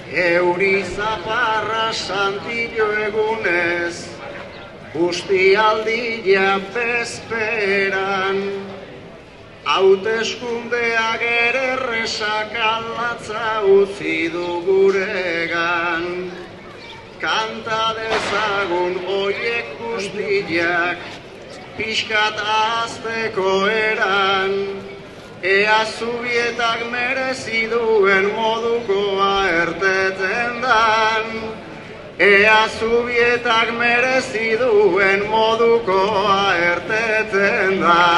Euri zaparra santillo egunez, bustialdia bezperan, hauteskundeak ere resakalatza utzi du guregan. Kanta dezagun oiek guztiak, pixkat azteko eran, ea zubietak merezi duen modukoa erteten dan. Ea zubietak merezi duen modukoa erteten dan.